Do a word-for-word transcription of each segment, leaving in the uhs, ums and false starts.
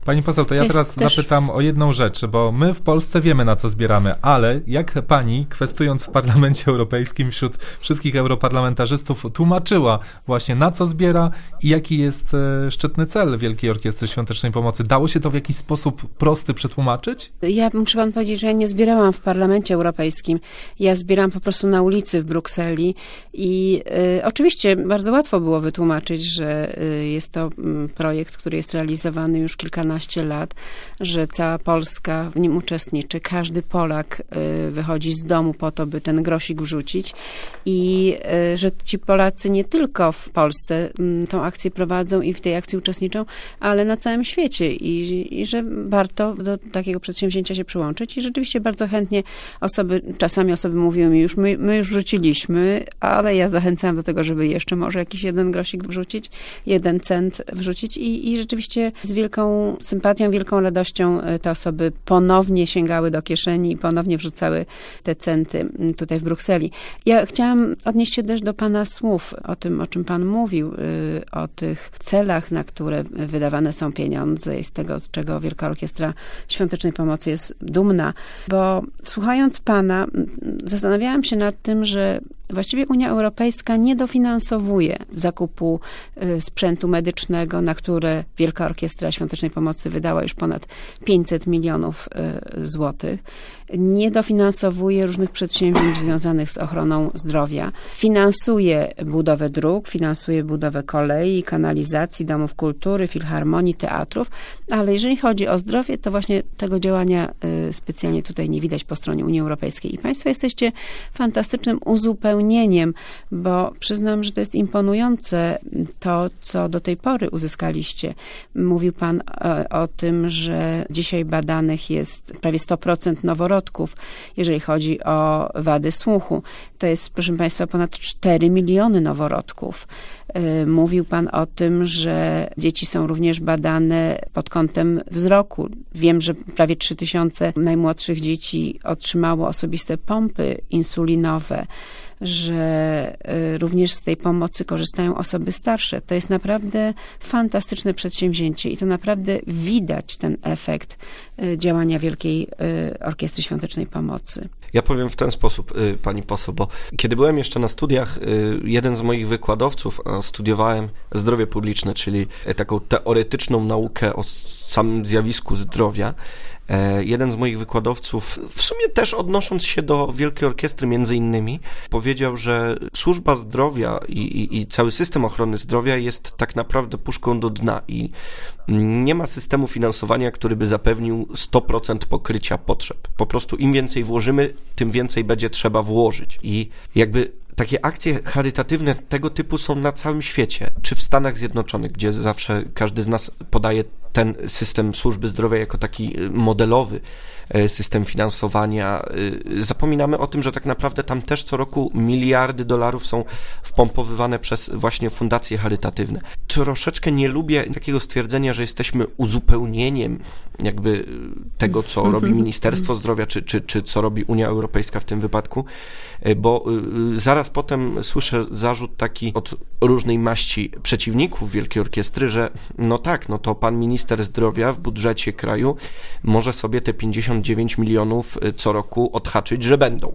Pani poseł, to ja To teraz też... zapytam o jedną rzecz, bo my w Polsce wiemy, na co zbieramy, ale jak pani, kwestując w Parlamencie Europejskim wśród wszystkich europarlamentarzystów, tłumaczyła właśnie, na co zbiera i jaki jest e, szczytny cel Wielkiej Orkiestry Świątecznej Pomocy? Dało się to w jakiś sposób prosty przetłumaczyć? Ja muszę pan powiedzieć, że ja nie zbierałam w Parlamencie Europejskim. Ja zbierałam po prostu na ulicy w Brukseli i y, oczywiście bardzo łatwo było wytłumaczyć, że y, jest to y, projekt, który jest realizowany już kilkanaście lat, że cała Polska w nim uczestniczy. Każdy Polak y, wychodzi z domu po to, by ten grosik wrzucić i y, że ci Polacy nie tylko w Polsce y, tą akcję prowadzą i w tej akcji uczestniczą, ale na całym świecie i, i że warto do takiego przedsięwzięcia się przyłączyć i rzeczywiście bardzo chętnie osoby, czasami osoby mówiły mi już, my, my już wrzuciliśmy, ale ja zachęcałam do tego, żeby jeszcze może jakiś jeden grosik wrzucić, jeden cent wrzucić i, i rzeczywiście z wielką sympatią, wielką radością te osoby ponownie sięgały do kieszeni i ponownie wrzucały te centy tutaj w Brukseli. Ja chciałam odnieść się też do pana słów o tym, o czym pan mówił, o tych celach, na które wydawane są pieniądze i z tego, z czego Wielka Orkiestra Świątecznej Pomocy jest dumna, bo słuchając pana, zastanawiałam się nad tym, że właściwie Unia Europejska nie dofinansowuje zakupu sprzętu medycznego, na które Wielka Orkiestra Świątecznej Pomocy wydała już ponad pięćset milionów złotych. Nie dofinansowuje różnych przedsięwzięć związanych z ochroną zdrowia. Finansuje budowę dróg, finansuje budowę kolei, kanalizacji, domów kultury, filharmonii, teatrów, ale jeżeli chodzi o zdrowie, to właśnie tego działania specjalnie tutaj nie widać po stronie Unii Europejskiej. I państwo jesteście fantastycznym uzupełnieniem, bo przyznam, że to jest imponujące to, co do tej pory uzyskaliście. Mówił pan o, o tym, że dzisiaj badanych jest prawie sto procent noworodków, jeżeli chodzi o wady słuchu. To jest, proszę państwa, ponad cztery miliony noworodków. Mówił pan o tym, że dzieci są również badane pod kątem wzroku. Wiem, że prawie trzy tysiące najmłodszych dzieci otrzymało osobiste pompy insulinowe, że również z tej pomocy korzystają osoby starsze. To jest naprawdę fantastyczne przedsięwzięcie i to naprawdę widać ten efekt działania Wielkiej Orkiestry Świątecznej Pomocy. Ja powiem w ten sposób, pani poseł, bo kiedy byłem jeszcze na studiach, jeden z moich wykładowców, studiowałem zdrowie publiczne, czyli taką teoretyczną naukę o samym zjawisku zdrowia. Jeden z moich wykładowców, w sumie też odnosząc się do Wielkiej Orkiestry między innymi, powiedział, że służba zdrowia i, i, i cały system ochrony zdrowia jest tak naprawdę puszką do dna i nie ma systemu finansowania, który by zapewnił sto procent pokrycia potrzeb. Po prostu im więcej włożymy, tym więcej będzie trzeba włożyć. I jakby takie akcje charytatywne tego typu są na całym świecie, czy w Stanach Zjednoczonych, gdzie zawsze każdy z nas podaje ten system służby zdrowia jako taki modelowy system finansowania. Zapominamy o tym, że tak naprawdę tam też co roku miliardy dolarów są wpompowywane przez właśnie fundacje charytatywne. Troszeczkę nie lubię takiego stwierdzenia, że jesteśmy uzupełnieniem jakby tego, co robi Ministerstwo Zdrowia, czy, czy, czy co robi Unia Europejska w tym wypadku, bo zaraz potem słyszę zarzut taki od różnej maści przeciwników Wielkiej Orkiestry, że no tak, no to pan minister zdrowia w budżecie kraju może sobie te pięćdziesiąt dziewięć milionów co roku odhaczyć, że będą.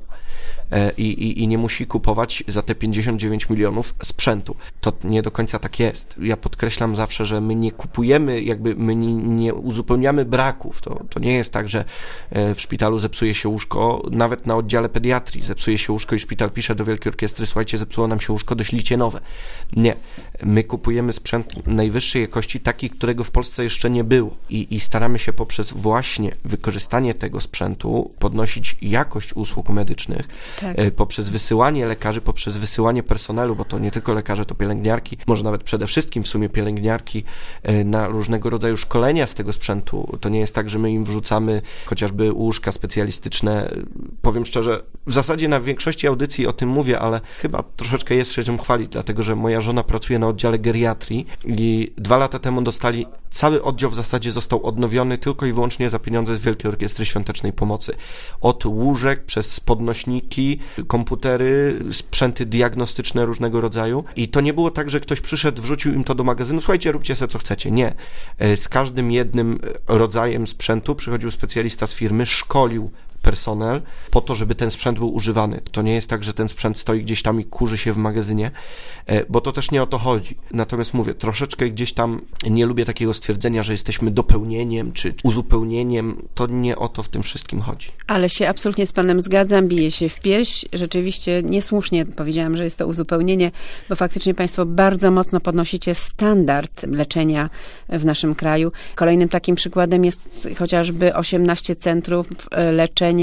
I, i, i nie musi kupować za te pięćdziesiąt dziewięć milionów sprzętu. To nie do końca tak jest. Ja podkreślam zawsze, że my nie kupujemy, jakby my nie, nie uzupełniamy braków. To, to nie jest tak, że w szpitalu zepsuje się łóżko, nawet na oddziale pediatrii zepsuje się łóżko i szpital pisze do Wielkiej Orkiestry, słuchajcie, zepsuło nam się łóżko, doślijcie nowe. Nie. My kupujemy sprzęt najwyższej jakości, taki, którego w Polsce jeszcze nie było. I, i staramy się poprzez właśnie wykorzystanie tego sprzętu podnosić jakość usług medycznych, tak. poprzez wysyłanie lekarzy, poprzez wysyłanie personelu, bo to nie tylko lekarze, to pielęgniarki, może nawet przede wszystkim w sumie pielęgniarki na różnego rodzaju szkolenia z tego sprzętu. To nie jest tak, że my im wrzucamy chociażby łóżka specjalistyczne. Powiem szczerze, w zasadzie na większości audycji o tym mówię, ale chyba troszeczkę jest się czym chwalić, dlatego że moja żona pracuje na oddziale geriatrii i dwa lata temu dostali, cały oddział w zasadzie został odnowiony tylko i wyłącznie za pieniądze z Wielkiej Orkiestry Świątecznej Pomocy. Od łóżek, przez podnośniki, komputery, sprzęty diagnostyczne różnego rodzaju i to nie było tak, że ktoś przyszedł, wrzucił im to do magazynu, słuchajcie, róbcie sobie co chcecie. Nie. Z każdym jednym rodzajem sprzętu przychodził specjalista z firmy, szkolił personel po to, żeby ten sprzęt był używany. To nie jest tak, że ten sprzęt stoi gdzieś tam i kurzy się w magazynie, bo to też nie o to chodzi. Natomiast mówię, troszeczkę gdzieś tam nie lubię takiego stwierdzenia, że jesteśmy dopełnieniem czy uzupełnieniem. To nie o to w tym wszystkim chodzi. Ale się absolutnie z panem zgadzam, biję się w pierś. Rzeczywiście niesłusznie powiedziałam, że jest to uzupełnienie, bo faktycznie państwo bardzo mocno podnosicie standard leczenia w naszym kraju. Kolejnym takim przykładem jest chociażby osiemnaście centrów leczenia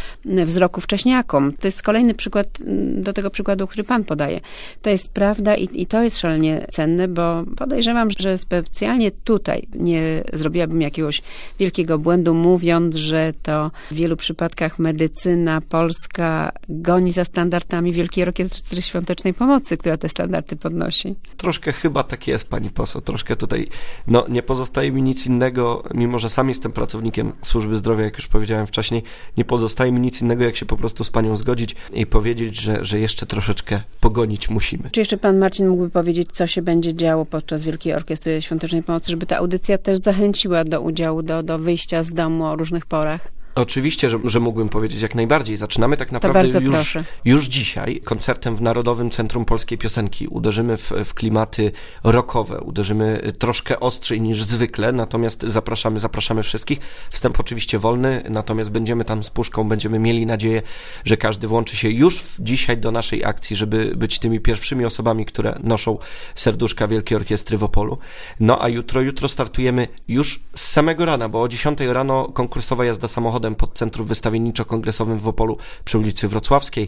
wzroku wcześniakom. To jest kolejny przykład do tego przykładu, który pan podaje. To jest prawda i, i to jest szalenie cenne, bo podejrzewam, że specjalnie tutaj nie zrobiłabym jakiegoś wielkiego błędu, mówiąc, że to w wielu przypadkach medycyna polska goni za standardami Wielkiej Orkiestry Świątecznej Pomocy, która te standardy podnosi. Troszkę chyba tak jest, pani poseł. Troszkę tutaj, no nie pozostaje mi nic innego, mimo że sam jestem pracownikiem służby zdrowia, jak już powiedziałem wcześniej, nie pozostaje mi nic innego, jak się po prostu z panią zgodzić i powiedzieć, że, że jeszcze troszeczkę pogonić musimy. Czy jeszcze pan Marcin mógłby powiedzieć, co się będzie działo podczas Wielkiej Orkiestry Świątecznej Pomocy, żeby ta audycja też zachęciła do udziału, do, do wyjścia z domu o różnych porach? Oczywiście, że, że mógłbym powiedzieć jak najbardziej. Zaczynamy tak naprawdę już, już dzisiaj koncertem w Narodowym Centrum Polskiej Piosenki. Uderzymy w, w klimaty rockowe, uderzymy troszkę ostrzej niż zwykle, natomiast zapraszamy, zapraszamy wszystkich. Wstęp oczywiście wolny, natomiast będziemy tam z puszką, będziemy mieli nadzieję, że każdy włączy się już dzisiaj do naszej akcji, żeby być tymi pierwszymi osobami, które noszą serduszka Wielkiej Orkiestry w Opolu. No a jutro, jutro startujemy już z samego rana, bo o dziesiątej rano konkursowa jazda samochodem pod Centrum Wystawienniczo-Kongresowym w Opolu przy ulicy Wrocławskiej.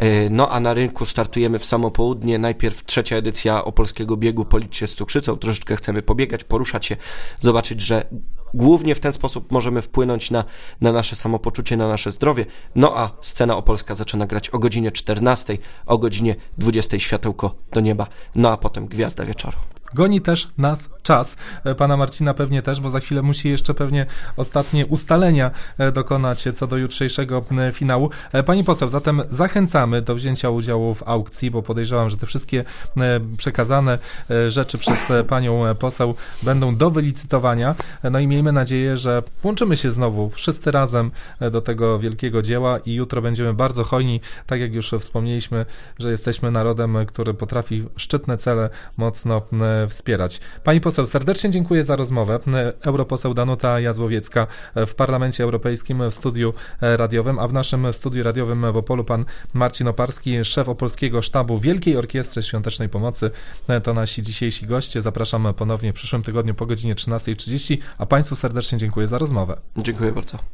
No a na rynku startujemy w samo południe. Najpierw trzecia edycja Opolskiego Biegu Policz się z cukrzycą. Troszeczkę chcemy pobiegać, poruszać się, zobaczyć, że głównie w ten sposób możemy wpłynąć na, na nasze samopoczucie, na nasze zdrowie. No a scena opolska zaczyna grać o godzinie czternastej, o godzinie dwudziestej światełko do nieba, no a potem gwiazda wieczoru. Goni też nas czas. Pana Marcina pewnie też, bo za chwilę musi jeszcze pewnie ostatnie ustalenia dokonać co do jutrzejszego finału. Pani poseł, zatem zachęcamy do wzięcia udziału w aukcji, bo podejrzewam, że te wszystkie przekazane rzeczy przez panią poseł będą do wylicytowania. No i miejmy nadzieję, że włączymy się znowu wszyscy razem do tego wielkiego dzieła i jutro będziemy bardzo hojni. Tak jak już wspomnieliśmy, że jesteśmy narodem, który potrafi szczytne cele mocno wspierać. Pani poseł, serdecznie dziękuję za rozmowę. Europoseł Danuta Jazłowiecka w Parlamencie Europejskim w studiu radiowym, a w naszym studiu radiowym w Opolu pan Marcin Oparski, szef Opolskiego Sztabu Wielkiej Orkiestry Świątecznej Pomocy. To nasi dzisiejsi goście. Zapraszam ponownie w przyszłym tygodniu po godzinie trzynastej trzydzieści, a państwu serdecznie dziękuję za rozmowę. Dziękuję bardzo.